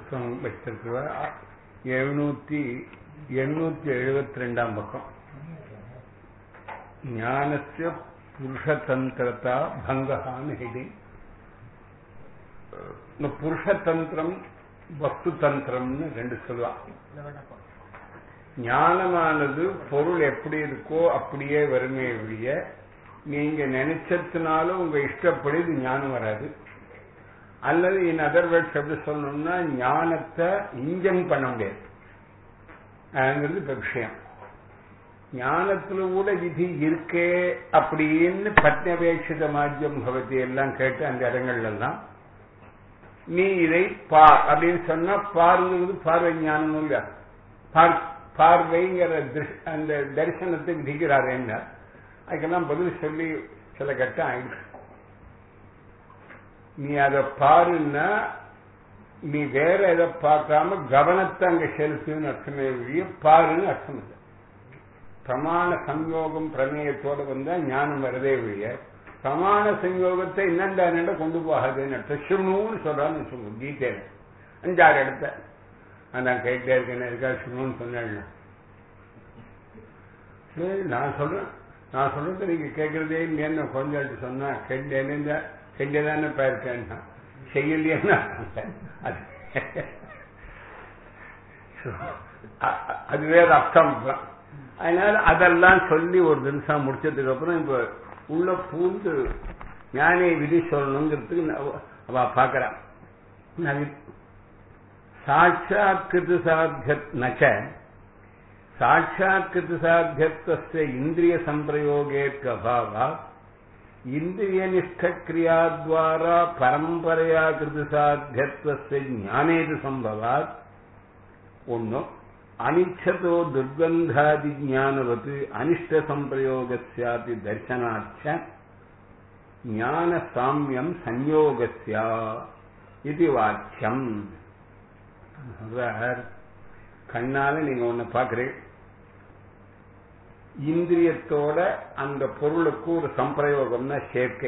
புஸ்தகம் வச்சிருக்கிற 872 பக்கம். ஞானஸ்ய புருஷதந்திரதா பங்கஹான்னு ஹெடிங். இந்த புருஷதந்திரம் வஸ்து தந்திரம்னு ரெண்டு சொல்லலாம். ஞானமானது பொருள் எப்படி இருக்கோ அப்படியே வருமே ஒழிய நீங்க நினைச்சதுனால உங்க இஷ்டப்படி இது ஞானம் வராது. அல்லது இன் அதர் வேர்ட்ஸ் எப்படி சொல்லணும்னா ஞானத்தை இன்ஜன் பண்ண முடியாது. அதுங்கிறது இப்ப விஷயம். ஞானத்துல கூட விதி இருக்கே அப்படின்னு பத்னபேட்சித மாத்தியம் பவதி எல்லாம் கேட்டு அந்த இடங்கள்ல எல்லாம் நீ இதை பார் அப்படின்னு சொன்னா பாருங்கிறது பார்வை ஞானம் இல்ல. பார்வைங்கிற அந்த தரிசனத்தை விதிக்கிறார் என்ன, அதுக்கெல்லாம் பதில் சொல்லி சில கட்டம் ஆயிடுச்சு. நீ அதை பாருன்னா நீ வேற எதை பார்க்காம கவனத்தை அங்க செலுத்துன்னு அர்த்தமே ஒழிய பாருன்னு அர்த்தம் இல்லை. பிரமாண சம்யோகம் பிரமேயத்தோட வந்தா ஞானம் வரதே ஒழிய பிரமாண சம்யோகத்தை என்னண்டா கொண்டு போகாதுன்னு அர்த்தம். சிவனுன்னு சொல்றான்னு சொல்லுவோம் கீதையில 5-6 இடத்த. நான் கேட்டே இருக்கேன் இருக்கா சிவனுன்னு சொன்னேன். நான் சொல்றது நீங்க கேட்கறதே இல்லையான்னு கொஞ்சம் சொன்னா கேட்டேன்னு செஞ்சதானே இருக்கேன்னா செய்யலையா அது வேற அர்த்தம். அதனால அதெல்லாம் சொல்லி ஒரு நிமிஷம் முடிச்சதுக்கு அப்புறம் இப்ப உள்ள பூந்து ஞானே விதி சொல்லணுங்கிறதுக்கு அவ பாக்கிறான். சாட்சாத் கிருது சாத்தியத்னச்ச சாட்சாத் கிருது சாத்தியத்வஸ்ய இந்திரிய சம்பிரயோகேத்யபாவா இந்திரியனிஷ்ட கிரியாத்வாரா பரம்பரையா கிருது சாத்தியத்வஸ்ய ஞானேது சம்பவாத். ஒன்னும் அனிச்சதோ துர்கந்தாதி ஞானவத் அனிஷ்ட சம்பிரயோகஸ்யாபி தர்சனாச்ச ஞான சாமியம் சஞ்யோகஸ்யா இது வாக்கியம். கண்ணால நீங்க ஒண்ணு பாக்குறீங்க, இந்திரியத்தோட அந்த பொருளுக்கு ஒரு சம்பிரயோகம்னா சேர்க்கை.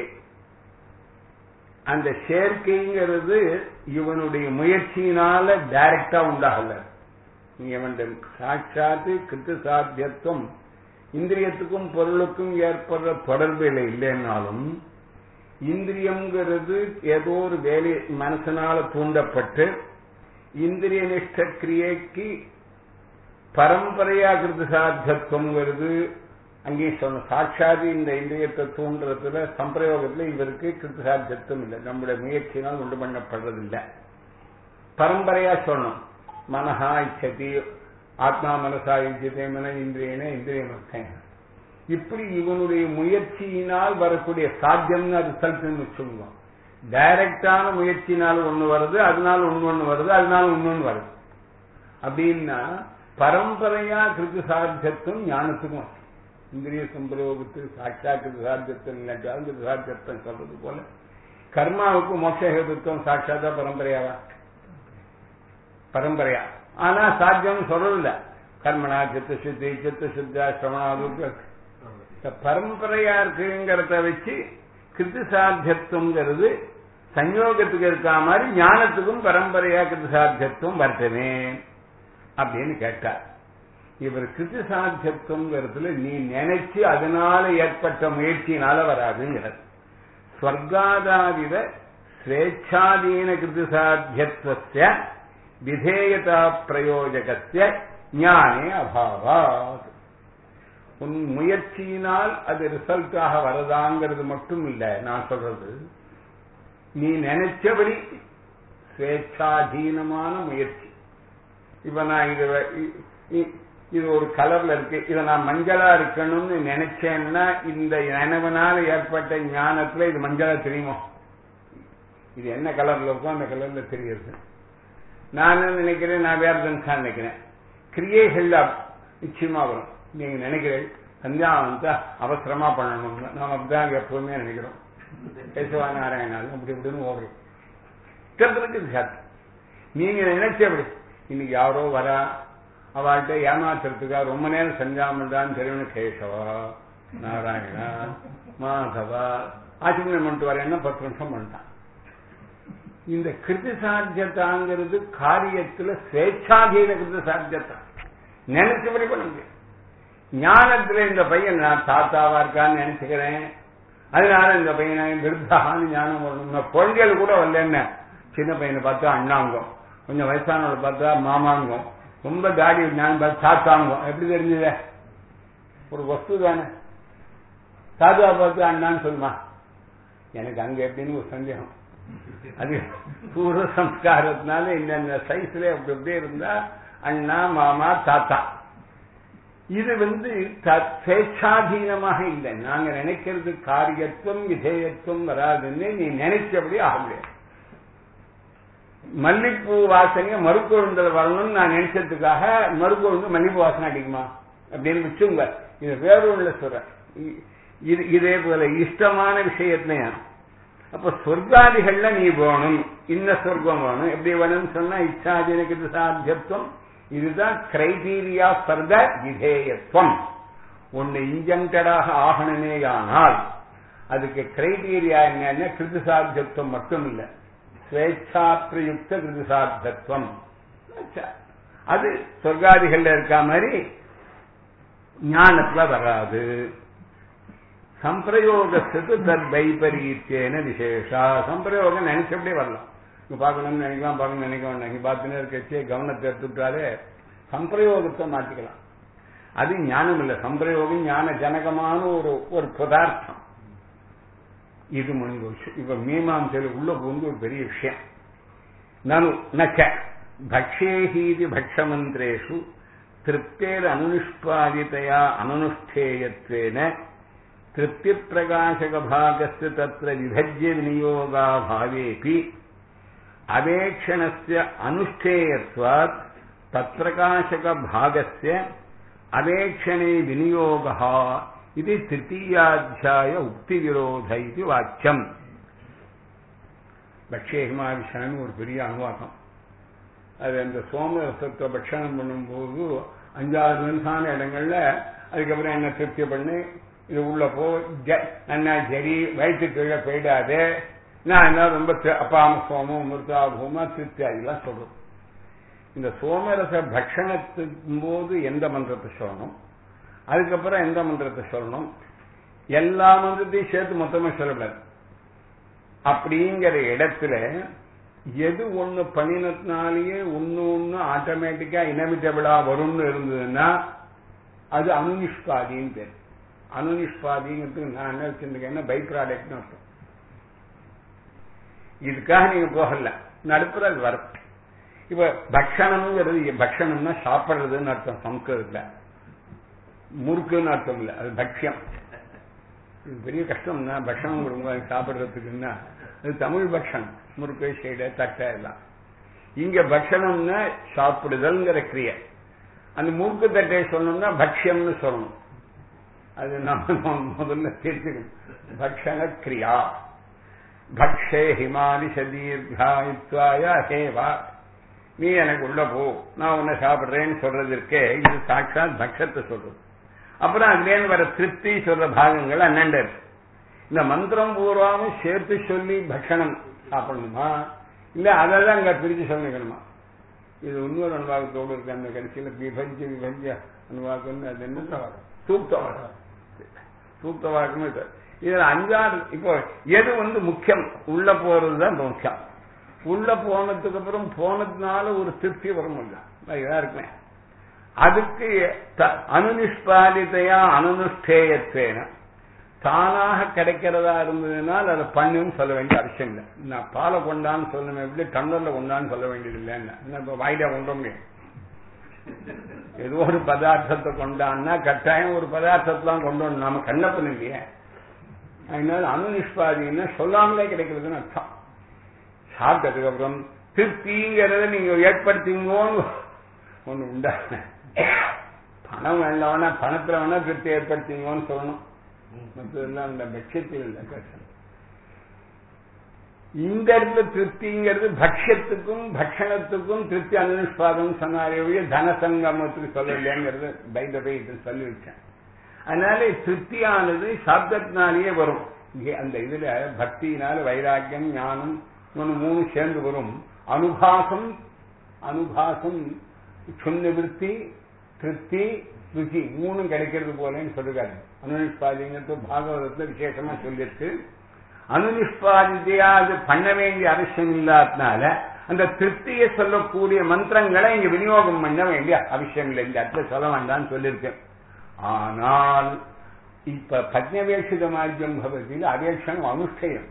அந்த சேர்க்கைங்கிறது இவனுடைய முயற்சியினால டைரக்டா உண்டாகல. இவன் சாட்சாத்து கிருத்து சாத்தியத்துவம் இந்திரியத்துக்கும் பொருளுக்கும் ஏற்படுற தொடர்பில் இல்லைன்னாலும் இந்திரியம்ங்கிறது ஏதோ ஒரு வேலை மனசனால தூண்டப்பட்டு இந்திரிய நிஷ்ட கிரியைக்கு பரம்பரையா கிருத்து சாத்தியத்துவம்ங்கிறது அங்கேயும் சொன்ன சாட்சாதி இந்த இந்திரியத்தை தூண்டுறதுல சம்பிரயோகத்துல இவருக்கு கிருத்து சாத்தியத்துவம் இல்லை. நம்முடைய முயற்சியினால் உண்டு பண்ணப்படுறதில்லை. பரம்பரையா சொன்னோம். மனஹா இச்சதி ஆத்மா மனசா இச்சதே மன இந்திரியன இந்திரியமர்த்தம். இப்படி இவனுடைய முயற்சியினால் வரக்கூடிய சாத்தியம்னு ரிசல்ட்னு சொல்லுவோம். டைரக்டான முயற்சியினால் ஒண்ணு வருது, அதனால ஒண்ணு வருது, அதனால இன்னொன்னு வருது. அப்படின்னா பரம்பரையா கிருத்து சாத்தியத்துவம் ஞானத்துக்கும் இந்திரிய சம்பிரயோகத்துக்கு சாட்சா கிருத்து சாத்தியத்துவம் இல்லாட்டாலும் கிருத்து சாத்தியத்துவம் சொல்றது போல கர்மாவுக்கு மோட்சஹேதுத்துவம் சாட்சாத்தா பரம்பரையாவா? பரம்பரையா. ஆனா சாத்தியம் சொல்றதில்ல. கர்மனா சித்தசுத்தி சித்தசுத்தா சிரமணா பரம்பரையா இருக்குங்கிறத வச்சு கிருத்து சாத்தியத்துவங்கிறது சஞ்யோகத்துக்கு இருக்கா மாதிரி ஞானத்துக்கும் பரம்பரையா கிருத்து சாத்தியத்துவம் வருத்தமே அப்படின்னு கேட்டார். இவர் கிருத்து சாத்தியத்துவங்கிறதுல நீ நினைச்சு அதனால ஏற்பட்ட முயற்சியினால வராதுங்கிறது. ஸ்வர்காதாவித ஸ்வேச்சாதீன கிருத்து சாத்தியத்துவஸ்ய விதேயதா பிரயோஜகஸ்ய ஞானே அபாவாத். உன் முயற்சியினால் அது ரிசல்ட்டாக வரதாங்கிறது மட்டும் இல்ல. நான் சொல்றது நீ நினைச்சபடி ஸ்வேச்சாதீனமான முயற்சி. இப்ப நான் இது ஒரு கலர்ல இருக்கு, இதை நான் மஞ்சளா இருக்கணும்னு நினைச்சேன்னா இந்த நினைவனால ஏற்பட்ட ஞானத்துல இது மஞ்சளா தெரியுமோ? இது என்ன கலர்ல இருக்கோ அந்த கலர்ல தெரியுது. நான் நினைக்கிறேன், நான் வேற தான் நினைக்கிறேன். கிரியைகள் நிச்சயமா வரும். நீங்க நினைக்கிறேன் சந்தியாவந்தா அவசரமா பண்ணணும்னு நாம் அப்படிதான் எப்பவுமே நினைக்கிறோம். கேசவா நாராயணாலும் அப்படி இப்படின்னு ஓடுறோம். சாத்து நீங்க நினைச்சபடி இன்னைக்கு யாரோ வரா, அவள்கிட்ட ஏமாத்துறதுக்கா ரொம்ப நேரம் செஞ்சாமல் தான் தெரியும். கேசவா நாராயணா மாதவா ஆச்சரியம் பண்ணிட்டு வரேன்னா 10 நிமிஷம் பண்ணிட்டான். இந்த கிருதி சாத்தியத்தாங்கிறது காரியத்துல ஸ்வேச்சாதீன கிருதி சாத்தியத்தான் நினைச்சபடி பண்ண முடியும். ஞானத்துல இந்த பையன் நான் தாத்தாவா இருக்கான்னு நினைச்சுக்கிறேன், அதனால இந்த பையனை விருத்தான்னு ஞானம் வரணும். குழந்தைகள் கூட வரல, என்ன சின்ன பையனை பார்த்தா அண்ணாங்கம், கொஞ்சம் வயசானவளை பார்த்தா மாமாங்கம், ரொம்ப தாடி ஞானம் பார்த்து தாத்தாங்கம். எப்படி தெரிஞ்சது? ஒரு வஸ்து தானே. தாத்தா பார்த்து அண்ணான்னு சொல்லுமா? எனக்கு அங்க எப்படின்னு ஒரு சந்தேகம். அது பூர்வ சம்ஸ்காரத்தினால இந்த சைஸ்ல அப்படி அப்படியே இருந்தா அண்ணா மாமா தாத்தா. இது ஸ்வேச்சாதீனமாக இல்லை. நாங்க நினைக்கிறது காரியத்துவம் விதேயத்துவம் வராதுன்னு நீ நினைச்சபடி ஆக முடியாது. மல்லிப்பூ வாசனைய மறுக்கொழுந்தல் வரணும்னு நான் நினைச்சதுக்காக மறுக்கொழுந்து மல்லிப்பூ வாசனை அடிக்குமா அப்படின்னு வச்சுங்க. இது வேறொள்ள சொல்ற. இதே போல இஷ்டமான விஷயத்துல அப்ப சொர்க்காதிகள்ல நீ போகணும், இன்ன சொர்க்கம் வேணும். எப்படி வேணும்னு சொன்னா இச்சாதீனகிருத சாத்தியத்துவம். இதுதான் கிரைடீரியா ஃபார் த விதேயத்துவம். ஒன்னு இன்ஜெக்டடாக ஆகணுமேயானால் அதுக்கு கிரைடீரியா என்னன்னா கிருதி சாத்தியத்துவம் மட்டும் இல்ல, ஸ்வேச்சாப்ரயுக்த கிருதி சாத்தியத்துவம். அது சொர்க்காதிகள்ல இருக்க மாதிரி ஞானத்துல வராது. சம்பிரயோகத்துக்கு தத் வைபரீத்தியன விசேஷா. சம்பிரயோகம் நினைச்சபடியே வரலாம். இங்க பார்க்கணும்னு நினைக்கலாம், பார்க்கணும்னு நினைக்க வேண்டாம். இங்க பார்த்துன்னு இருக்கச்சே கவனத்தை எடுத்துட்டாலே சம்பிரயோகத்தை மாற்றிக்கலாம். அது ஞானம் இல்லை. சம்பிரயோகம் ஞான ஜனகமான ஒரு பதார்த்தம். இது முடிஞ்ச விஷயம். இப்ப மீமாம்சையில் உள்ள போந்து ஒரு பெரிய விஷயம். நனு நச்ச பக்ஷேஹீதி பக்ஷமந்திரேஷு திருப்தேர் அனுஷ்பாதிதையா அனனுஷ்டேயத்வேன திருப்தி பிரகாசக பாகஸ்ய தத்ர விபஜ்ய விநியோகா பாவேபி அவேக்ஷணஸ்ய அனுஷ்டேயத்வாத் தத்பிரகாசக பாகஸ்ய அவேக்ஷணே விநியோகா இது திருத்தீயாத்தியாய உக்தி விரோத இது வாக்கியம். பக்ஷேஹிமாவிஷான்னு ஒரு பெரிய அனுவாக்கம். அது அந்த சோமரசத்தை பட்சணம் பண்ணும்போது 5-6 நிமிஷமான இடங்கள்ல அதுக்கப்புறம் என்ன திருப்தி பண்ணி இது உள்ள போ, என்ன சரி வயிற்று கீழே போயிடாது, நான் என்ன ரொம்ப அப்பாம சோமம் மிருதாபூமா திருப்தி அதெல்லாம் சொல்றோம். இந்த சோமரச பட்சணத்துக்கும் போது எந்த மந்திரத்தை சொல்லணும், அதுக்கப்புறம் எந்த மந்திரத்தை சொல்லணும், எல்லா மந்திரத்தையும் சேர்த்து மொத்தமா சொல்லக்கூடாது. அப்படிங்கிற இடத்துல எது ஒண்ணு பண்ணினதுனாலேயே ஒன்னு ஆட்டோமேட்டிக்கா இனவிட்டபிளா வரும்னு இருந்ததுன்னா அது அனுநிஷ்பாதின்னு பேர். அனுநிஷ்பாதிங்கிறதுக்கு நான் என்ன வச்சிருக்கேன்னா பை ப்ராடக்ட்னு அர்த்தம். இதுக்காக நீங்க போகல, நடுப்புற அது வரும். இப்ப பக்ஷணம்ங்கிறது பக்ஷணம்னா சாப்பிடுறதுன்னு அர்த்தம். சம்ஸ்கிருதத்துல முறுக்குன்னு அர்த்தம் இல்ல, அது பக்ஷம். இது பெரிய கஷ்டம்னா பக்ஷணம் கொடுங்க சாப்பிடுறதுக்குன்னா அது தமிழ் பக்ஷணம், முறுக்கு சைடு தட்டை எல்லாம். இங்க பக்ஷணம்னா சாப்பிடுதல்ங்கிற கிரியை. அந்த முறுக்கு தட்டையை சொல்லணும்னா பக்ஷம்னு சொல்லணும். அது நம்ம முதல்ல தெரிஞ்சுக்கணும். பக்ஷண கிரியா பக்ஷே ஹிமானி சதீர்காயித்வாய ஹேவா, நீ எனக்கு உள்ள போ நான் உன்னை சாப்பிடுறேன்னு சொல்றது இருக்கே, இது சாட்சாத் பக்ஷத்தை சொல்றது. அப்புறம் அதுலேன்னு வர திருப்தி சொல்ற பாகங்கள் 12 இருக்கு. இந்த மந்திரம் பூர்வமும் சேர்த்து சொல்லி பக்ஷணம் சாப்பிடணுமா இல்ல அதெல்லாம் அங்க பிரிச்சு சொல்லிக்கணுமா? இது இன்னொரு அனுபவத்தோடு இருக்கு. அந்த கடைசியில விபஞ்ச அனுபவம் அது என்ன சூக்தவாக்கம். சூக்தவாக்கமே இதுல 5-6 இப்போ எது முக்கியம், உள்ள போறதுதான் முக்கியம். உள்ள போனதுக்கு அப்புறம் போனதுனால ஒரு திருப்தி வரமுடியல இதா இருக்குமே. அதுக்கு அனுநிஷ்பாதிதையா அனுஷ்டேயத்வேன தானாக கிடைக்கிறதா இருந்ததுனால் அதை பண்ணுன்னு சொல்ல வேண்டிய அவசியம் இல்லை. நான் பாலை கொண்டான்னு சொல்லணும், எப்படி டம்ளர்ல கொண்டான்னு சொல்ல வேண்டியது இல்லைன்னா இப்ப வாயில கொண்ட முடியும். ஏதோ ஒரு பதார்த்தத்தை கொண்டான்னா கட்டாயம் ஒரு பதார்த்தத்தான் கொண்டு வந்து நாம கண்ணப்பன் இல்லையே. அதனால அனுநிஷ்பாதின்னா சொல்லாமலே கிடைக்கிறதுன்னு அர்த்தம். சாப்பிட்டதுக்கு அப்புறம் திருப்திங்கிறத நீங்க ஏற்படுத்திங்கன்னு ஒண்ணு உண்டா? பணம் வேண்டாம்னா பணத்துல வேணா திருப்தி ஏற்படுத்திங்கன்னு சொல்லணும். மற்றதெல்லாம் இந்த பட்சத்தில் இல்லை கஷ்டம். இந்த இடத்துல திருப்திங்கிறது பட்சத்துக்கும் பட்சணத்துக்கும் திருப்தி அனுஷ்பாதம் சொன்னாரே தனசங்கமத்துக்கு சொல்லலைங்கிறது பைதபை சொல்லி வச்சேன். அதனால திருப்தியானது சாப்தத்தினாலேயே வரும். அந்த இதுல பக்தியினால வைராக்கியம் ஞானம் மூணு சேர்ந்து வரும். அனுபாசம் அனுபாசம் சொன்ன விருத்தி திருப்தி ருச்சி மூணும் கிடைக்கிறது போலன்னு சொல்லுறாரு. அனுநிஷ்பாதிங்கிறது பாகவதத்துல விசேஷமா சொல்லிருக்கு. அனுநிஷ்பாதியா அது பண்ண வேண்டிய அவசியம் இல்லாதனால அந்த திருப்தியை சொல்லக்கூடிய மந்திரங்களை இங்க விநியோகம் பண்ண வேண்டிய அவசியம் இல்லை. இந்த இடத்துல சொல்ல வேண்டாம்னு சொல்லியிருக்கேன். ஆனால் இப்ப பத்னவேஷிதமாஜ்யம் பவதியில் அவேட்சணம் அனுஷ்டேயம்.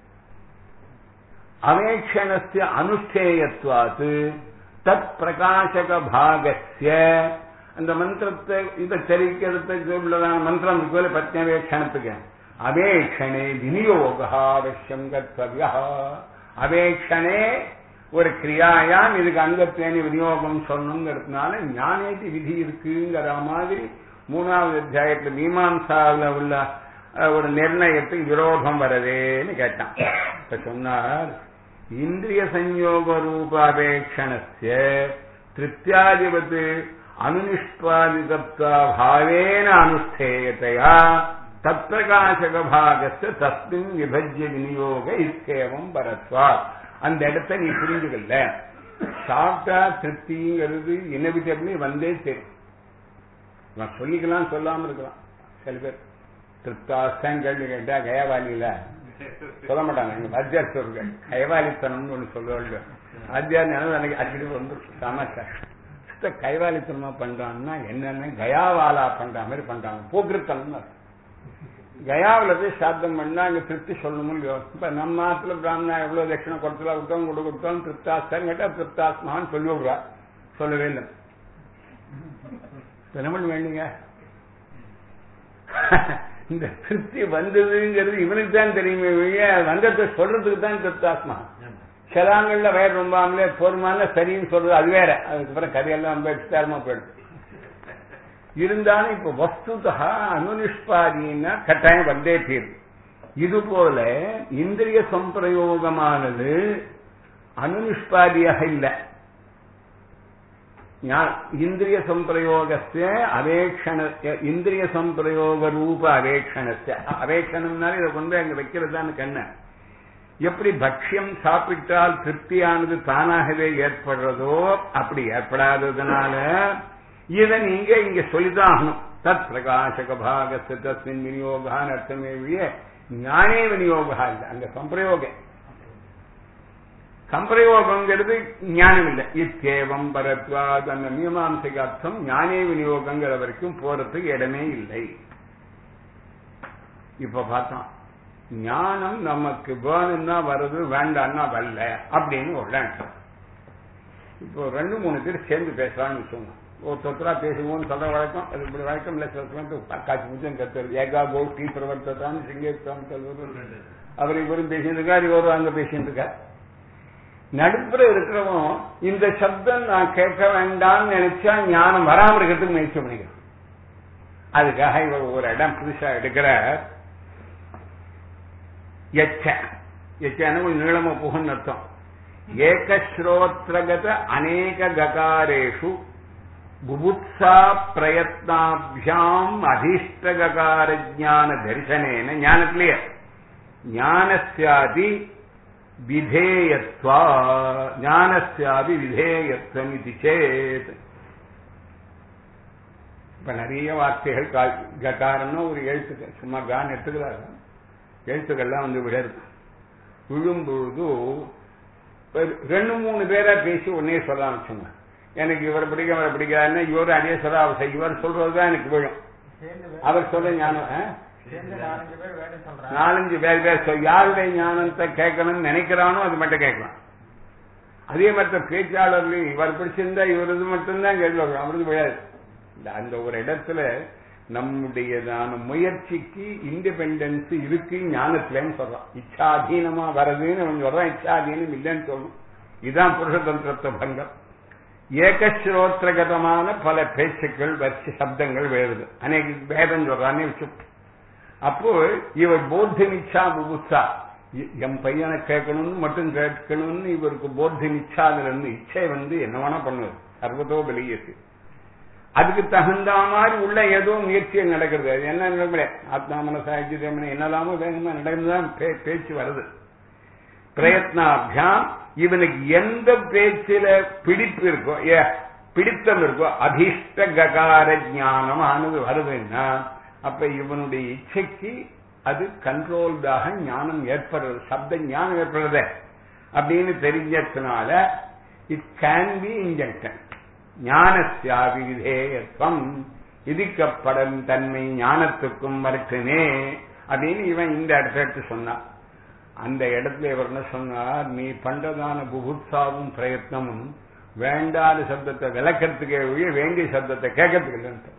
அவேட்சணஸ்ய அனுஷ்டேயத்வாது தத் பிரகாசக பாகஸ்ய அந்த மந்திரத்தை இதை தெரிவிக்கிறதுக்கு உள்ளதான மந்திரம் இதுபோல பத்னவேட்சணத்துக்கு அவேட்சணே விநியோக அவசியம் கர்த்தவ்யா. அவேட்சணே ஒரு கிரியாயாம் இதுக்கு அங்கத்தேனி விநியோகம் சொல்லணுங்கிறதுனால ஞானேதி விதி இருக்குங்கிற மாதிரி 3வது அத்தியாயத்துல மீமாம்சாவில் உள்ள ஒரு நிர்ணயத்துக்கு விரோதம் வரதேன்னு கேட்டான். இப்ப சொன்னார் இந்திரிய சஞ்யோக ரூப அபேட்சணஸ்ய திருப்தியாதிபத்து அனுநிஷ்பாதிதத்வ பாவேன அனுஷ்டேயத்தையா தத்பிரகாசக பாகஸ்ய தஸ்மின் விபஜ்ய விநியோக இத்தேவம் பரத்வா. அந்த இடத்தை நீ புரிஞ்சுக்கல. சாப்பிட்டா திருப்திங்கிறது இனவிட்டபிளி வந்தே தெரியும். நான் சொல்லிக்கலாம் சொல்லாம இருக்கலாம். சில பேர் திருப்தாஸ்தான் கேள்வி கேட்டா கயவாலியில சொல்ல மாட்டாங்க. வாத்தியார் சொல்லுங்க கைவாலித்தனம்னு ஒண்ணு சொல்லுவாங்க. வாத்தியார் எனக்கு அடிக்கடி வந்து சமாச்சாரம் கைவாலித்தனமா பண்றான்னா என்னன்னா கயாவாலா பண்ற மாதிரி பண்றாங்க. போக்கிருத்தனம் கயாவில போய் சாத்தம் பண்ணா இங்க திருப்தி சொல்லணும். இப்ப நம்ம நாட்டுல பிராமணா எவ்வளவு தட்சிணை கொடுத்தோம் கொடுத்தோம் திருப்தாஸ்தான் கேட்டா திருப்தாஸ்மான்னு சொல்லி விடுறா. சொல்லவே இல்லை. என்ன பண்ண வேண்டுங்க? இந்த திருப்தி வந்ததுங்கிறது இவனுக்கு தான் தெரியுமே, வந்ததை சொல்றதுக்கு தான் திருப்தாஸ்மா. சிலாங்கள்ல வயர் ரொம்பாமலே போர்மான சரின்னு சொல்றது அது வேற. அதுக்கப்புறம் கதையெல்லாம் ரொம்ப விஸ்தாரமா போயிடுது. இருந்தாலும் இப்ப வஸ்துதா அனுநிஷ்பாதின்னா கட்டாயம் வந்தே தீரும். இது போல இந்திரிய சம்பிரயோகமானது அனுநிஷ்பாதியாக இல்லை. இந்திரிய சம்பிரயோகஸ்ய அவேக்ஷண இந்திரிய சம்பிரயோக ரூப அவேக்ஷணஸ்ய அவேக்ஷணம்னால இதை கொண்டு அங்க வைக்கிறதான்னு கண்ண எப்படி பக்ஷ்யம் சாப்பிட்டால் திருப்தியானது தானாகவே ஏற்படுறதோ அப்படி ஏற்படாததுனால இதை நீங்க இங்க சொல்லிதான் ஆகணும். தத் பிரகாசக பாகஸ்ய தஸ்மின் விநியோகான்னு அர்த்தமே விய ஞானே விநியோகா இல்லை. அங்க சம்பிரயோகம் சம்பிரயோகங்கிறது ஞானம் இல்லை. இத்தேவம் பரத்வாத் அந்த மீமாம்சைக்கு அர்த்தம் ஞானே விநியோகங்கிற வரைக்கும் போறதுக்கு இடமே இல்லை. இப்ப பார்த்தோம் ஞானம் நமக்கு வேணும்னா வருது வேண்டாம்னா வரல அப்படின்னு ஒரு. இப்போ 2-3 பேர் சேர்ந்து பேசலாம்னு சொன்னோம். ஒருத்தரா பேசுவோம்னு சொல்ற வழக்கம். அது இப்படி வழக்கம் இல்லை. காட்சி முச்சம் கத்துறது ஏகா கோஷ்டி பிரவர்த்தான் சிங்கேத்தான் சொல்வது. அவர் இவரும் பேசிட்டு இருக்காரு, இவரும் அங்க பேசிட்டு இருக்காரு. நடுப்புற இருக்கிறவன் இந்த சப்தம் நான் கேட்க வேண்டாம்னு நினைச்சா ஞானம் வராம இருக்கிறதுக்கு முயற்சி பண்ணிக்கிறோம். அதுக்காக இவர் ஒரு இடம் புதுசா எடுக்கிற எச்ச நீளம புகன்னு அர்த்தம். ஏகஸ்ரோத்ரகத அநேக ககாரேஷு புபுத்சா பிரயத்னாபியாம் அதிஷ்டககார ஜான தரிசனேன ஞானத்திலேயே ஞானஸ்யாதி விதேயத்வா ஞானஸ்யாதி விதேயத்வம் இது சேத். இப்ப நிறைய வார்த்தைகள் ககாரம்னா ஒரு எழுத்துக்கள் சும்மா கான் எடுத்துக்கிறாரு. எழுத்துக்கள்லாம் வந்து விடருது. விழும்பொழுது 2-3 பேரா பேசி உடனே சொல்ல ஆரம்பிச்சுங்க. எனக்கு இவரை பிடிக்க அவரை பிடிக்காதுன்னா இவரும் அதே சொல்ல அவர் இவர் சொல்றதுதான் எனக்கு விழும். அவர் சொல்ல ஞானம் 4-5 பேர் யாருடைய ஞானத்தை கேட்கணும்னு நினைக்கிறானோ அது மட்டும் கேட்கலாம். அதே மாதிரி பேச்சாளர்லையும் இவர் பிடிச்சிருந்தா இவரது மட்டும்தான் கேட்கலாம், அவரது விழாது. அந்த ஒரு இடத்துல நம்முடையதான முயற்சிக்கு இண்டிபெண்டன்ஸ் இருக்கு ஞானத்துலன்னு சொல்றான். இச்சாதீனமா வரதுன்னு அவன் சொல்றான், இச்சாதீனம் இல்லைன்னு சொல்லணும். இதுதான் புருஷதந்திரத்தை பங்கம். ஏகஸ்ரோத்ரகதமான பல பேச்சுக்கள் வச்சு சப்தங்கள் வேறுது. அநேக வேதம் சொல்றானே வச்சு. அப்போ இவர் போத்தினிச்சா புபுத்சா என் பையனை கேட்கணும்னு மட்டும் கேட்கணும்னு இவருக்கு போத்தினிச்சா அதுல இருந்து இச்சை வந்து என்ன வேணா பண்ணுவது சர்வதோ வெளியேற்று. அதுக்கு தகுந்த மாதிரி உள்ள ஏதோ முயற்சிகள் நடக்கிறது. அது என்ன ஆத்மா மனசாட்சி என்னெல்லாமோ வேகமா நடந்துதான் பேச்சு வருது. பிரயத்னாபியாம் இவனுக்கு எந்த பேச்சில பிடிப்பு இருக்கோ பிடித்தம் இருக்கோ அதிஷ்ட ககார ஞானம் ஆனது வருதுன்னா அப்ப இவனுடைய இச்சைக்கு அது கண்ட்ரோல்டாக ஞானம் ஏற்படுறது, சப்த ஞானம் ஏற்படுறது அப்படின்னு தெரிஞ்சதுனால இட் கேன் பி இன்ஜெக்ஷன். ஞானஸ்யாபி விதேயத்துவம் விதிக்கப்படும் தன்மை ஞானத்துக்கும் வரட்டுமே அப்படின்னு இவன் இந்த இடத்த சொன்னான். அந்த இடத்துல இவர் என்ன சொன்னார், நீ பண்றதான புபுத்சாவும் பிரயத்னமும் வேண்டாத சப்தத்தை விளக்கிறதுக்கே ஒழிய வேண்டிய சப்தத்தை கேட்கறதுக்கு இல்லைன்னு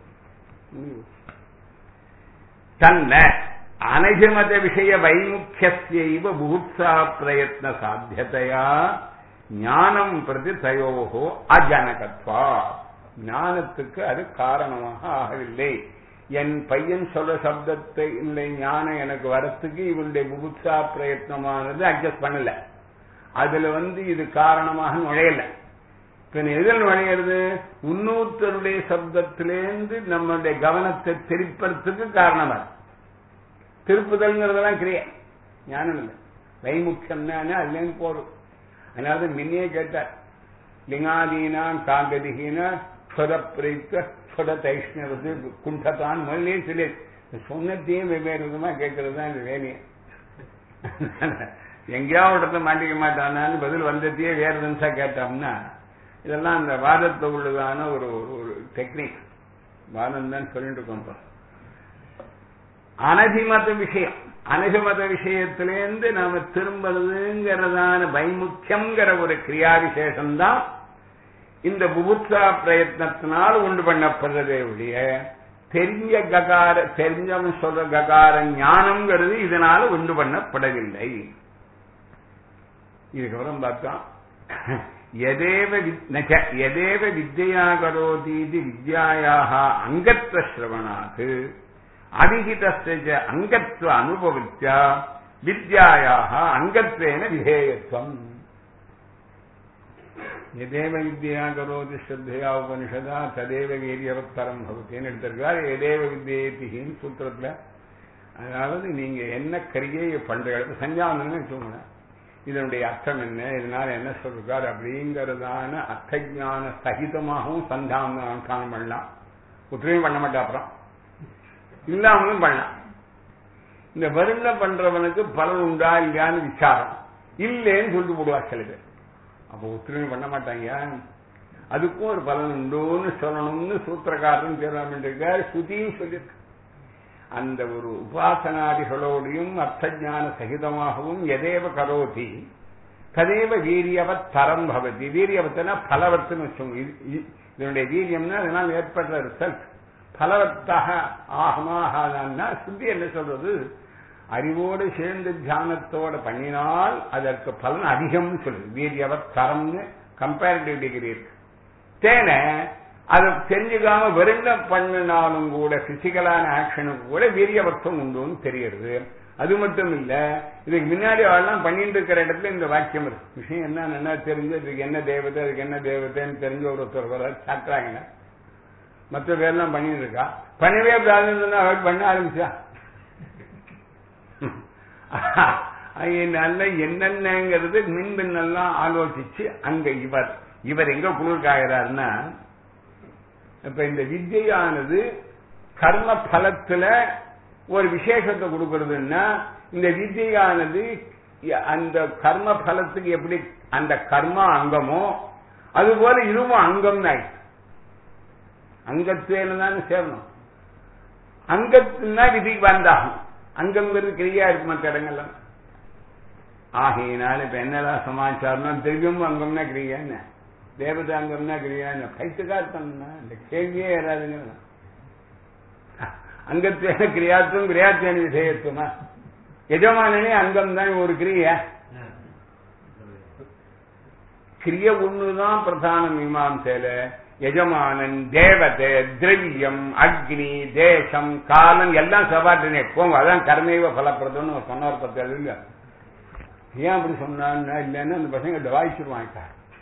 தன்ன அனஜமத விஷய வைமுக்கியஸ்யைவ புபுத்சா பிரயத்ன சாத்தியதையா ஞானம் பிரதி தயோகோ அஜனகத்வா. ஞானத்துக்கு அது காரணமாக ஆகவில்லை. என் பையன் சொல்ற சப்தத்தை இந்த ஞானம் எனக்கு வரத்துக்கு இவனுடைய புபுத்சா பிரயத்னமானது அட்ஜஸ்ட் பண்ணல. அதுல இது காரணமாக நுழையல. இப்ப எதில் நுழையிறது, இன்னொருத்தருடைய சப்தத்திலேருந்து நம்மளுடைய கவனத்தை திருப்பறதுக்கு காரணமா திருப்புதல்ங்கிறதெல்லாம் கிரியா, ஞானம் இல்லை. வைமுக்கியம் தானே அதுலேருந்து போடும். அதனால முன்னே கேட்டார், லிங்காதீனான் காங்கதிகின சொதப்பிரித்த சொத தைஷ்ணவது குண்டத்தான் முதலே சொல்லி சொன்னத்தையும் வெவ்வேறு விதமா கேட்கறது தான் இந்த வேலையை. எங்கேயாவது இடத்துல மாட்டிக்க மாட்டானான்னு பதில் வந்ததையே வேற நிமிஷா கேட்டோம்னா இதெல்லாம் அந்த வாதத்தை உள்ளதான ஒரு டெக்னிக். வாதம் தான் சொல்லிட்டு இருக்கோம். அனதிமத விஷயம், அனதிமத விஷயத்திலேருந்து நாம திரும்புறதுங்கிறதான வைமுக்கியம்ங்கிற ஒரு கிரியா விசேஷம்தான் இந்த புபுத்சா பிரயத்னத்தினால் உண்டு பண்ணப்படுறதே ஒழிய தெரிஞ்சவன் சொல்ற ககார ஞானம்ங்கிறது இதனால உண்டு பண்ணப்படவில்லை. இதுக்கப்புறம் பார்த்தோம், எதேவ வித்யா கரோதீதி வித்யாயாக அங்கத்வ ஸ்ரவணாத் அவிஹிதஸ்ய அங்கத்வ அனுபவித்யா வித்யாயாக அங்கத்வேன விதேயத்வம். எதேவ வித்யா கரோதி ஸ்ரத்தையா உபனிஷதா ததேவ வீரியவத்தரம் பகுத்தின்னு எடுத்திருக்கார். எதேவ வித்யேதின்னு சூத்திரத்துல. அதாவது நீங்க என்ன கரியை பண்ற இடத்துல சஞ்சாவனம் சொல்லுங்க, இதனுடைய அர்த்தம் என்ன, இதனால என்ன சொல்றாரு அப்படிங்கறதான அர்த்தஞான சகிதமாகவும் சந்தானம் பண்ணலாம். ஒற்றுமையும் பண்ண மாட்டா, அப்புறம் இல்லாமலும் பண்ணலாம். இந்த வருண பண்றவனுக்கு பலன் உண்டா இல்லையான்னு விசாரம் இல்லேன்னு சொல்லிட்டு போடுவா சில பேர். அப்ப ஒற்றுமை பண்ண மாட்டாங்க. அதுக்கும் ஒரு பலன் உண்டோன்னு சொல்லணும்னு சூத்திரக்காரன் பேராமின்றிருக்கார். ஸ்ருதியும் சொல்லியிருக்கு. அந்த ஒரு உபாசனாதிகளோடையும் அர்த்தஞான சகிதமாகவும் எதேவ கரோதி ததேவ வீரியவத் தரம் பவதி. வீரியவத்தனா பலவத்துன்னு வச்சோம். இதனுடைய வீரியம்னா அதனால் ஏற்படுற ரிசல்ட் பலவத்தாக ஆகமாகாதான்னா சுத்தி என்ன சொல்றது, அறிவோடு சேர்ந்து தியானத்தோட பண்ணினால் அதற்கு பலன் அதிகம்னு சொல்லுது. வீரியவத் தரம்னு கம்பேரிட்டிவ் டிகிரி இருக்கு. தேன அதை தெரிஞ்சுக்காம வெறுண்ட பண்ணினாலும் கூட பிசிக்கலான ஆக்ஷனுக்கு கூட வீரியவர்த்தம் உண்டுன்னு தெரியுது. அது மட்டும் இல்ல, இதுக்கு முன்னாடி அவெல்லாம் பண்ணிட்டு இருக்கிற இடத்துல இந்த வாக்கியம் இருக்கு. விஷயம் என்ன தெரிஞ்சு இதுக்கு என்ன தேவதை அதுக்கு என்ன தேவதைன்னு தெரிஞ்ச ஒருத்தர் வர சாட்டுறாங்க. மற்ற பேர்லாம் பண்ணிட்டு இருக்கா, பண்ணவே அவள் பண்ண ஆரம்பிச்சா. நல்ல என்னென்னங்கிறது மின்பின்னெல்லாம் ஆலோசிச்சு அங்க இவர் எங்க குளிர்காகிறாருன்னா, இப்ப இந்த வித்யானது கர்ம பலத்துல ஒரு விசேஷத்தை கொடுக்கறதுன்னா, இந்த வித்யானது அந்த கர்ம பலத்துக்கு எப்படி அந்த கர்மா அங்கமோ அதுபோல இதுவும் அங்கம் தான். அங்கத்துவேல தானே சேரணும். அங்கத்துனா விதிக்கு வந்தாகும். அங்கம்ங்கிறது கிரியா இருக்கு மற்ற இடங்கள்லாம். ஆகையினால இப்ப என்னதான் சமாச்சாரம் திரும்பியும் அங்கம்னா கிரியா என்ன, தேவதாங்கம்னா கிரியா என்ன, கைத்துக்கார்த்தம்னா இந்த கேள்வியே ஏறாதுங்க. அங்கத்துவேன கிரியாத்துவம் கிரியாத்துவன விசேயத்துவமா, எஜமானனே அங்கம் தான் ஒரு கிரியா. கிரிய ஒண்ணுதான் பிரதான மீமாம்சையில. எஜமானன், தேவதை, திரவியம், அக்னி, தேசம், காலம் எல்லாம் சபாட்டினே போங்க. அதான் கர்மேவ பலப்படுதுன்னு சொன்னார். பத்து இல்ல, ஏன் அப்படி சொன்னான்னா இல்லைன்னா அந்த பசங்க வாய்ச்சிருவாங்க.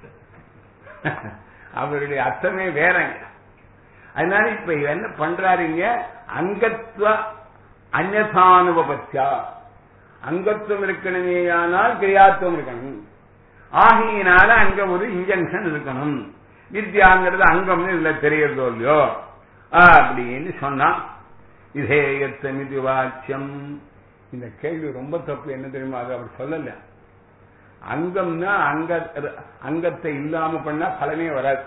அவருடைய அர்த்தமே வேறங்க. அதனால இப்ப என்ன பண்றாருங்க, அங்கத்வ அந்யதானுபவத்தியா அங்கத்துவம் இருக்கணுமேயானால் கிரியாத்துவம் இருக்கணும். ஆகையினால அங்க ஒரு இன்ஜெக்ஷன் இருக்கணும். வித்யாங்கிறது அங்கம்னு இதுல தெரியறதோ இல்லையோ அப்படின்னு சொன்னா விதேயத்வமிதி வாச்சியம். இந்த கேள்வி ரொம்ப தப்பு. என்ன தெரியுமா, அது அப்படி சொல்லல. அங்கம்னா அங்கத்தை இல்லாம பண்ணா பலனே வராது.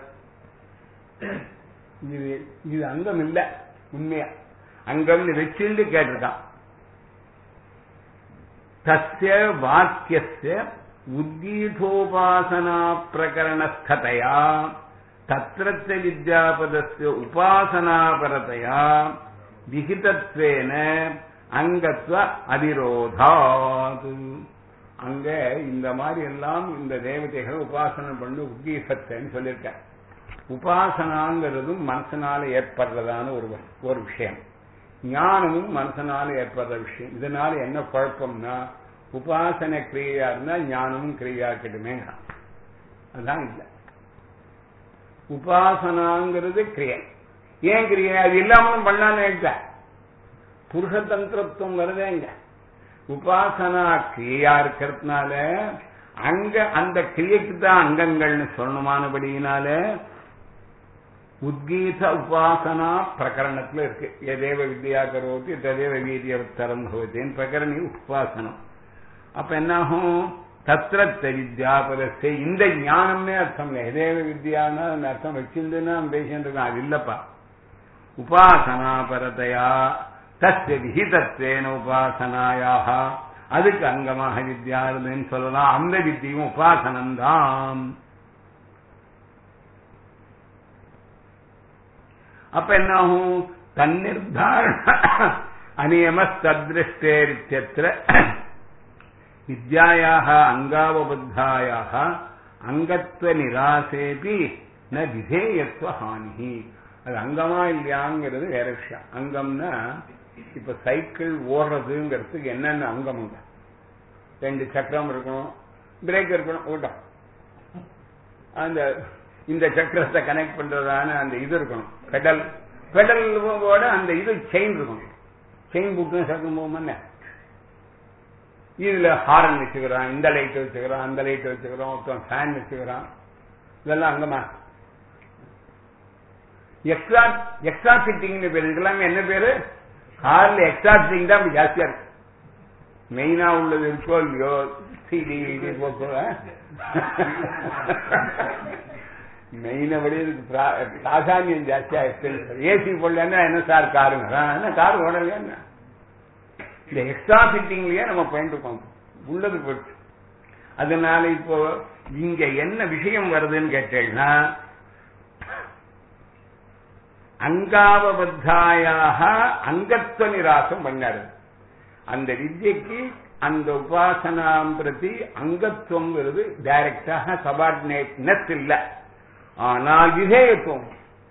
இது அங்கம் இல்ல, உண்மையா அங்கம்னு வச்சுட்டு கேட்டிருக்கான். தஸ்ய வாக்கியஸ்ய உத்கீதோபாசனா பிரகரணஸ்ததையா தத்ரத்ய வித்யாபதஸ்ய உபாசனாபரதையா விகிதத்வேன அங்கத்வ அவிரோதாத். அங்க இந்த மாதிரி எல்லாம் இந்த தேவதைகள் உபாசனை பண்ணு உத்கீதத்தைன்னு சொல்லியிருக்க. உபாசனாங்கிறதும் மனசனால ஏற்படுறதான ஒரு விஷயம். ஞானமும் மனசனால ஏற்படுற விஷயம். இதனால என்ன குழப்பம்னா, உபாசனை கிரியா இருந்தா ஞானமும் கிரியா கிட்டுமே. அதுதான் இல்லை. உபாசனாங்கிறது கிரியை. ஏன் கிரியை? அது இல்லாமலும் பண்ணலான்னு புருஷதந்திரத்துவம் வருதேங்க. உபாசனா கிரியா இருக்கிறதுனால அங்க அந்த கிரியைக்கு தான் அங்கங்கள்னு சொல்லணுமானபடியினால உத்கீத உபாசனா பிரகரணத்துல இருக்கு. எதேவ வித்யா கரோதி ததேவ வீரியவத்தரம் பவதின்னு பிரகரணி உபாசனம். அப்ப என்னாகும், தத்ரத்த வித்யாபதஸ்ய இந்த ஞானம்னே அர்த்தம் இல்லை. எதேவ வித்யான்னா அந்த அர்த்தம் வச்சிருந்துன்னா பேசிட்டு இருக்கான். அது இல்லப்பா. உபாசனாபரதையா தஸ்ய விஹிதத்வேன உபாசனாயாக அதுக்கு அங்கமாக வித்யா இருந்துன்னு சொல்லலாம். அந்த வித்தியும் உபாசனம்தான். அப்ப என்னாகும், தன்னிர்தாரண அநியம தத்ருஷ்டேரித்யத்ர வித்யாயாக அங்காவபத்தாயாக அங்கத்வ நிராசேபி ந விதேயத்வ ஹானி. அது அங்கமா இல்லையாங்கிறது வேற விஷயம். அங்கம்னா இப்ப சைக்கிள் ஓடுறதுங்கிறதுக்கு என்னென்ன அங்கமுங்க? 2 சக்கரம் இருக்கணும், பிரேக் இருக்கணும், ஓட்டம். அந்த இந்த சக்கரத்தை கனெக்ட் பண்றதான அந்த இது இருக்கணும், பெடலோட அந்த இது செயின் இருக்கணும். செயின் புக்கு சக்கரம் போகும்போது இதுல ஹாரன் வச்சுக்கிறான், இந்த லைட் வச்சுக்கிறான், அந்த லைட் வச்சுக்கிறோம், ஒருத்தன் ஃபேன் வச்சுக்கிறான். இதெல்லாம் அங்கமா. எக்ஸ்ட்ரா ஃபிட்டிங் பேரு. இதெல்லாம் என்ன பேரு? கார்ல எக்ஸ்ட்ரா ஃபிட்டிங் தான் அப்படி ஜாஸ்தியா இருக்கு. மெயினா உள்ளது இருக்கோ இல்லையோ, சிடி மெயினபடி பிராதானியம் ஜாஸ்தியா இருக்கு. ஏசி போடலன்னா என்ன சார் காருங்க, கார் ஓடலையா? இந்த எக்ஸ்ட்ரா ஃபிட்டிங்லயே நம்ம பண்ணிருக்கோம், உள்ளது போச்சு. அதனால இப்போ இங்க என்ன விஷயம் வருதுன்னு கேட்டீங்கன்னா, அங்காவபத்தாயாக அங்கத்துவ நிராசம் பண்ணாரு. அந்த வித்யக்கு அந்த உபாசனாம் பிரதி அங்கத்துவம் டைரக்டாக சபார்டினேட்னஸ் இல்ல. ஆனால் விதேயத்துவம்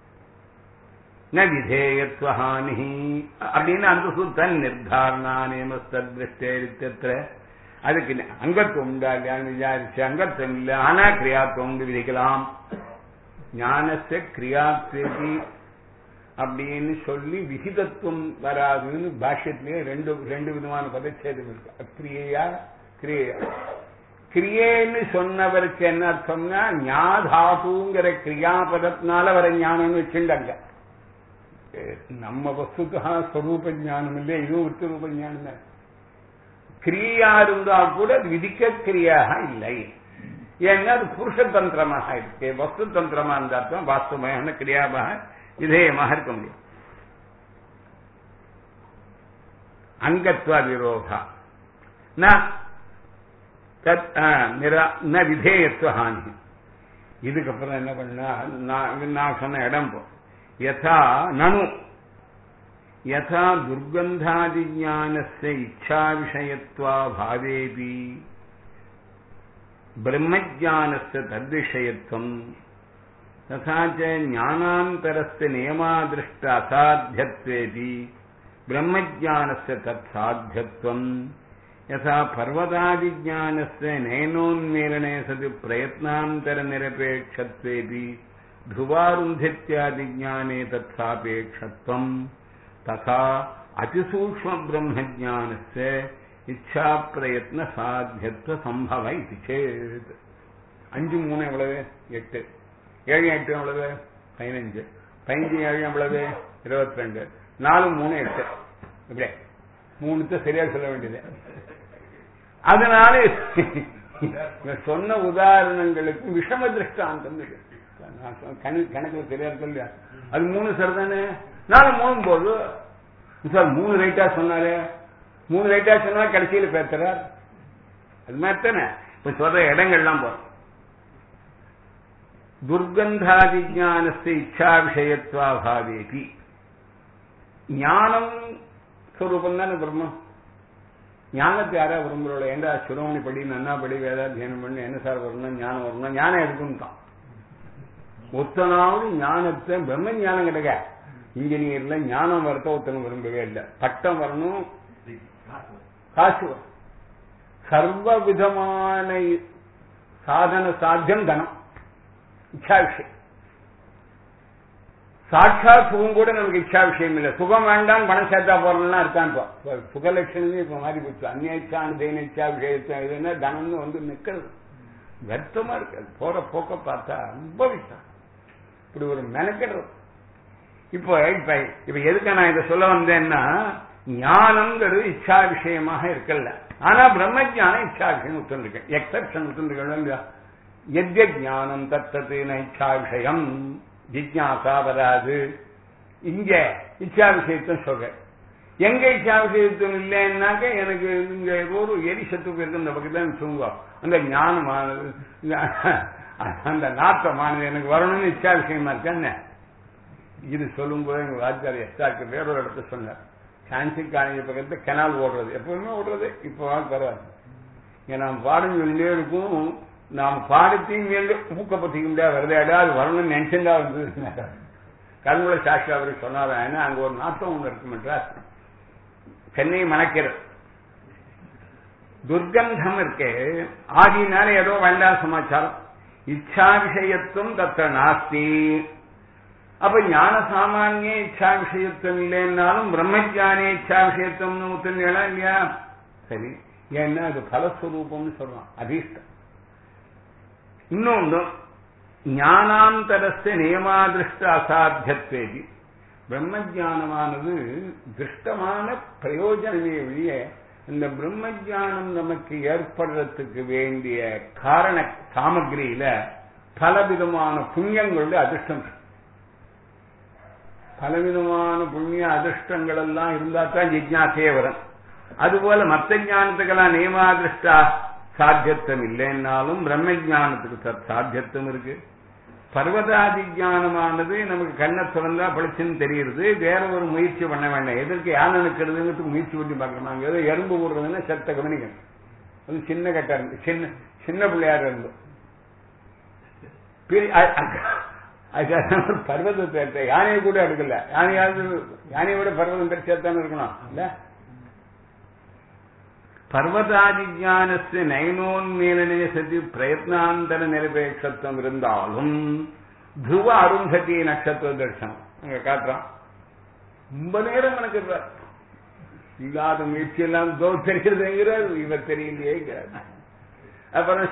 ந விதேயத்வஹானி அப்படின்னு அந்த சுத்தன் நிர்தாரணானேமஸ்தத்ருஷ்டேரித்யத்ர அதுக்கு அங்கத்துவம் உண்டா இல்லையான்னு விசாரிச்சு அங்கத்துவம் இல்லை, ஆனா கிரியாத்துவம் விதிக்கலாம். ஞானஸ்ய கிரியாத்வேதி அப்படின்னு சொல்லி விகிதத்துவம் வராதுன்னு பாஷ்யத்திலேயே ரெண்டு விதமான பதச்சேதம் இருக்கு. அக்ரியா கிரியா. கிரியேன்னு சொன்னவருக்கு என்ன அர்த்தம்னா, ஞாதாதுங்கிற கிரியாபதத்தினால வர ஞானம்னு வச்சுட்டாங்க. நம்ம வஸ்துதா ஸ்வரூப ஞானம் இல்லை, இதுவும் வித்துரூப ஞானம் தான். கிரியா இருந்தா கூட விதிக்க கிரியாக இல்லை. ஏன்னா அது புருஷதந்திரமாக இருக்கு. வஸ்து தந்திரமா இருந்தாத்தான் வாஸ்தவமான கிரியாவாக விதேயமாக இருக்க முடியும். அங்கத்வ விரோதா ந விதேயத்துவ ஹானி. இதுக்கப்புறம் என்ன பண்ணா, நான் சொன்ன இடம் யதா நனு யதா துர்கந்தாதி ஞானஸ்ய இச்சா விஷயத்வா பாவேபி பிரம்மஜானஸ்ய தத்விஷயத்வம் ததா ச ஞானாந்தரஸ்ய நியமாதிருஷ்ட அசாத்தியத்வேபி பிரம்மஜானஸ்ய தத்சாத்தியத்வம் யதா பர்வதாதிஞானஸ்ய நயனோன்மீலனே சதி பிரயத்னாந்தர நிரபேட்சத்வேபி ध्रुवारुन्धित्यादिज्ञाने तत्सापेक्षत्वम् तथा अतिसूक्ष्म ब्रह्मज्ञानस्य இச்சா பிரயத்ன சாத்தியத்துவ சம்பவ இது சேத். 5 3 எவ்வளவு? 8. 7 8 எவ்வளவு? 15. 15 7 எவ்வளவு? 22. 4 3 8. இப்படியே 3 சரியா சொல்ல வேண்டியது. அதனால சொன்ன உதாரணங்களுக்கு விஷம திருஷ்டாந்தம் கணக்குல சரியா இருக்கு இல்லையா? அது 3 சரிதானே. 4 3 போது சார் 3 ரைட்டா சொன்னாரு, 3 ரைட்டா சொன்னா கடைசியில பேசுறார். அது மாதிரி தானே இப்ப சொல்ற இடங்கள்லாம் போறோம். துர்கந்தாதி ஞானஸ்ய இச்சா விஷயத்வாபாவேபி. ஞானம் ஸ்வரூபம் தானே பிரம்மம். ஞானத்தை யாரா விரும்புறோம்? ஏண்டா சுரமணி படி நன்னா படி வேதாத்தியனம் பண்ணி என்ன சார் வரணும், ஞானம் வரணும், ஞானம் எடுக்கணும். ஒத்தனாவது ஞானத்தை பிரம்ம ஞானம் கிடைக்க இன்ஜினியர்ல ஞானம் வரத்த ஒருத்தனும் விரும்பவே இல்லை. பட்டம் வரணும், காசு வரும், சர்வ விதமான சாதன சாத்தியம் தனம், இச்சா விஷயம். சாட்சா சுகம் கூட நமக்கு இச்சா விஷயம் இல்லை. சுகம் வேண்டாம் பணம் சேர்த்தா போறோம்னா இருக்கான். சுகலட்சணமே இப்ப மாறி போச்சு. அந்நியச்சான் தேனிச்சா விஷயத்தான் இதுன்னா தனம்னு வந்து நிக்கிறது வருத்தமா இருக்காது. போற போக்க பார்த்தா ரொம்ப விஷயம் இப்படி ஒரு மெனக்கிடுறது. இப்போ இப்ப இப்ப எதுக்கு நான் இதை சொல்ல வந்தேன்னா, ஞானம்ங்கிறது இச்சா விஷயமாக இருக்கல. ஆனா பிரம்ம ஜானம் இச்சா விஷயம் விட்டுருக்கேன். எக்ஸப்ஷன் விட்டுருக்கா? எத்ய ஞானம் தத்தது இச்சா விஷயம் ஜிஜ்ஞாசா வராது. இங்க இச்சா விஷயத்தான் சொல்ற. எங்க இச்சா விஷயத்தும் இல்லைன்னாக்க எனக்கு இங்க ஒரு எரிசத்துக்கு இருக்கு இந்த பக்கத்துல தூங்குவோம். அந்த ஞானமானது அந்த நாட்டமானது எனக்கு வரணும்னு இச்சா விஷயமா இருக்கான்னு இது சொல்லும்போது எங்க வாத்தியார் எஸ்டாக்கு வேறொரு இடத்த சொன்னார். சான்சி காலேஜ் பக்கத்துல கெனால் ஓடுறது எப்பவுமே ஓடுறது. இப்போ பரவாயில்ல. நாம் பாடம் சொல்லிட்டே இருக்கும். நாம் பாடத்தையும் மேலே ஊக்கப்பத்திக்க முடியாது. வருதையாடா அது வரணும்னு நினைச்சுட்டா வந்து கண்குல சாட்சி அவருக்கு சொன்னார். ஏன்னா அங்க ஒரு நாட்டம் ஒண்ணு இருக்கு மெட்ராஸ், சென்னை மணக்கிறது துர்கந்தம் இருக்கு. ஆகினால ஏதோ வேண்டாம் சமாச்சாரம். இச்சா விஷயத்துவம் தத்த நாஸ்தி. அப்ப ஞான சாமானிய இச்சா விஷயத்துவம் இல்லைன்னாலும் பிரம்மஜானே இச்சா விஷயத்துவம்னு ஒத்துனா இல்லையா? சரி, ஏன்னா அது பலஸ்வரூபம்னு சொல்றான், அதிஷ்டம். இன்னொன்று ஞானாந்தரஸ்ய நியமாதிருஷ்ட அசாத்தியத்வேதி. பிரம்மஜானமானது திருஷ்டமான பிரயோஜனமே வெளிய இந்த பிரம்மஜானம் நமக்கு ஏற்படுறதுக்கு வேண்டிய காரண சாமகிரியில பலவிதமான புண்ணியங்களுடைய அதிர்ஷ்டம், பலவிதமான புண்ணிய அதிர்ஷ்டங்கள் எல்லாம் இருந்தா தான் ஜிஜ்ஞாசையே வரும். அதுபோல மற்ற ஞானத்துக்கெல்லாம் நியமாதிருஷ்டா சாத்தியத்துவம் இல்லைன்னாலும் பிரம்ம ஜானத்துக்கு சாத்தியத்துவம் இருக்கு. பர்வதாதி ஜானமானது நமக்கு கண்ணை திறந்தா படிச்சுன்னு தெரியுது. வேற ஒரு முயற்சி பண்ண வேண்டாம். எதற்கு யானை நிற்கிறதுங்கிறதுக்கு முயற்சி பண்ணி பார்க்கணும். ஏதோ எறும்பு போடுறதுன்னா சத்த கவனிக்கணும். அது சின்ன கட்டா இருந்து சின்ன பிள்ளையார் இருந்து பர்வதத்தை யானையை கூட எடுக்கல. யானையை விட பர்வதம் பெருசாத்தானே இருக்கணும் இல்ல? பர்வதாதி ஞானஸ்ய நயனோன்மீலனே சதி பிரயத்னாந்தர நிரபேட்சத்துவம் இருந்தாலும் துருவ அருந்ததி நட்சத்திர தரிசனம் அங்க காட்டுறான். ரொம்ப நேரம் எனக்கு இல்லாத முயற்சி எல்லாம் தெரியுதுங்கிற இவர் தெரியலையே. அப்புறம்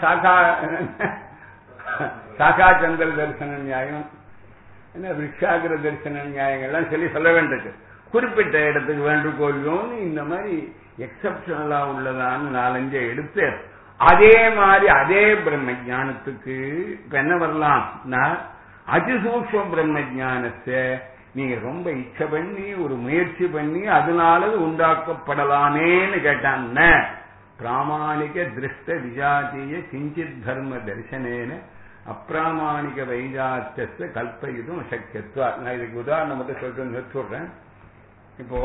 சாகா சந்திர தரிசன நியாயம், என்ன விருட்சாகிர தரிசன நியாயங்கள்லாம் சொல்லி சொல்ல வேண்டியது. குறிப்பிட்ட இடத்துக்கு வேண்டுகோள்யோன்னு இந்த மாதிரி எக்ஸப்ஷனலா உள்ளதான்னு 4-5 எடுத்து அதே மாதிரி அதே பிரம்ம ஜானத்துக்கு இப்ப என்ன வரலாம்? அதிசூக்ஷ்ம பிரம்ம ஜானத்தை நீங்க ரொம்ப இச்சை பண்ணி ஒரு முயற்சி பண்ணி அதனால உண்டாக்கப்படலாமேன்னு கேட்டான். பிராமாணிக திருஷ்ட விஜாத்திய கிஞ்சித் தர்ம தரிசனேன அப்பிராமாணிக வைஜாத்தியத்தை கல்பயிதும் அசக்கியத்துவா. நான் இதுக்கு உதாரணம் மட்டும் சொல்றேன். இப்போ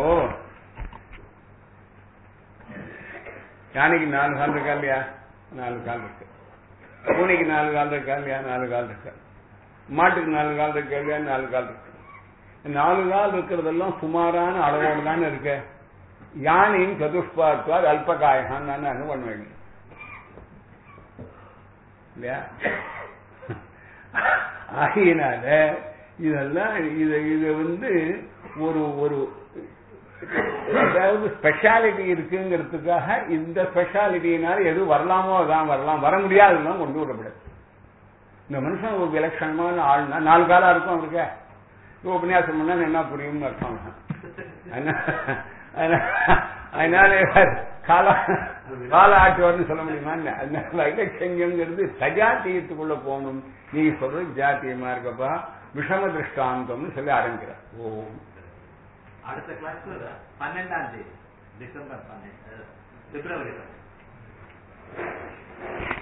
யானைக்கு 4 கால் இருக்கா இல்லையா? 4 கால் இருக்கு. பூனைக்கு 4 கால் இருக்கா இல்லையா? 4 கால் இருக்கு. மாட்டுக்கு 4 கால் இருக்கா இல்லையா? 4 கால் இருக்கு. 4 கால் இருக்கிறதெல்லாம் சுமாரான அளவோடு தானே இருக்கு. யானையும் சதுஷ்பாத்வாத் அல்பகாயகான் தானே அனுபவம் வேணும் இல்லையா? ஆகையினால இதெல்லாம் இது வந்து ஒரு அதாவது ஸ்பெஷாலிட்டி இருக்குங்கிறதுக்காக இந்த ஸ்பெஷாலிட்டினால எது வரலாமோ அதான் வரலாம், வர முடியாதுலாம் கொண்டு விடப்படாது. இந்த மனுஷன் ஒரு விலட்சணமான ஆள்னா 4 காலம் இருக்கும் அவருக்கு. உபன்யாசம் பண்ணா என்ன புரியும்னு அர்த்தம். அதனால கால ஆட்டுவார்னு சொல்ல முடியுமா? அதனால வைலட்சண்யம்ங்கிறது சஜாத்தியத்துக்குள்ள போகணும். நீ சொல்றது ஜாத்தியமா இருக்கப்பா, விஷம திருஷ்டாந்தம்னு சொல்லி ஆரம்பிக்கிறார். ஓம். அடுத்த கிளாஸ் 12ஆம் தேதி டிசம்பர் 12 பிப்ரவரி